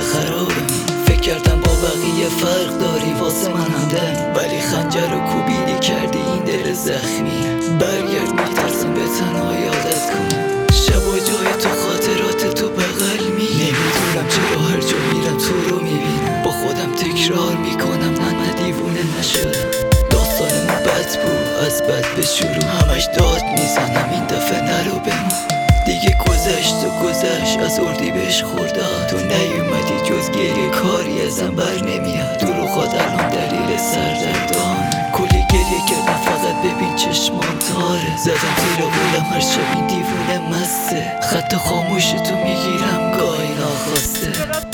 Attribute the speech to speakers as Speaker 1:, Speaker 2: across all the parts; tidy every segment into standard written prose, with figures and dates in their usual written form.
Speaker 1: خرابم. فکر کردم با بقیه فرق داری واسه من همدم، ولی خنجر و کوبیدی کردی این دل زخمی. برگرد میترسم به تنها یادت کنم، شب و جای تو خاطرات تو بغل می. نمیدونم چرا هر جا میرم تو رو میبینم، با خودم تکرار میکنم نه دیوونه نشدم. داستانمون بد بود از بد به شروع، همش داد میزنم این دفعه نرو بمون. دیگه گذشت و گذشت از اردیبهشت خرداد، تو نیومدی جز گریه کاری ازم بر نمیاد. دروغات الان دلیل سردردان، کلی گریه کردم فقط ببین چشمان تاره. زدم زیر قولم هر شب این دیوونه مسته، خط خاموش تو میگیرم گاهی ناخواسته.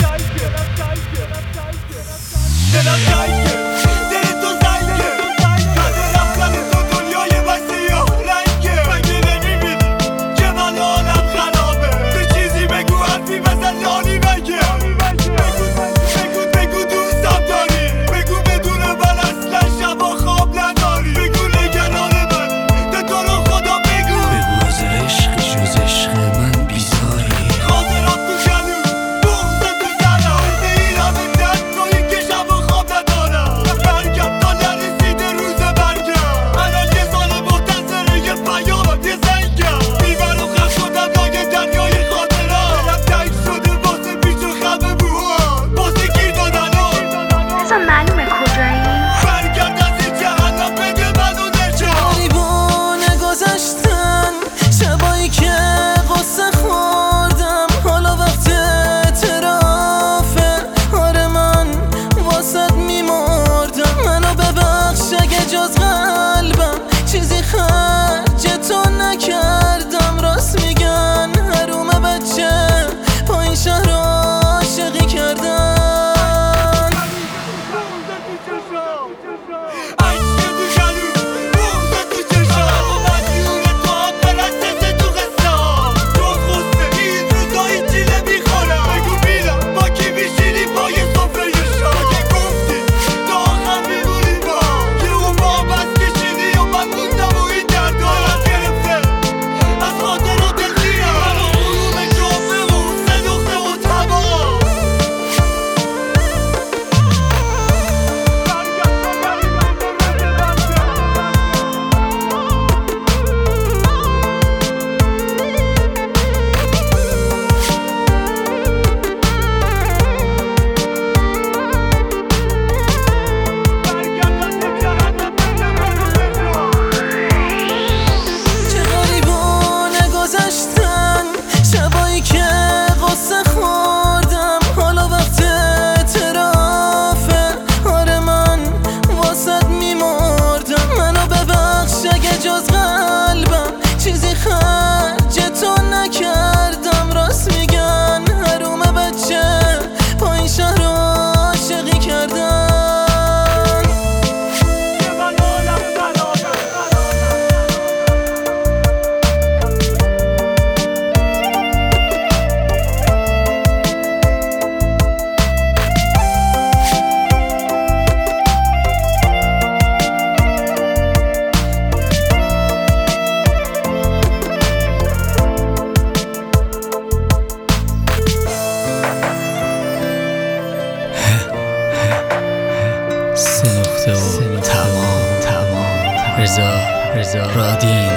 Speaker 2: رضا رادین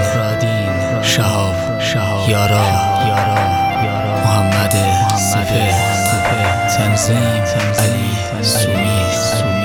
Speaker 2: شهاب یارا محمد سپه تنظیم علی سومی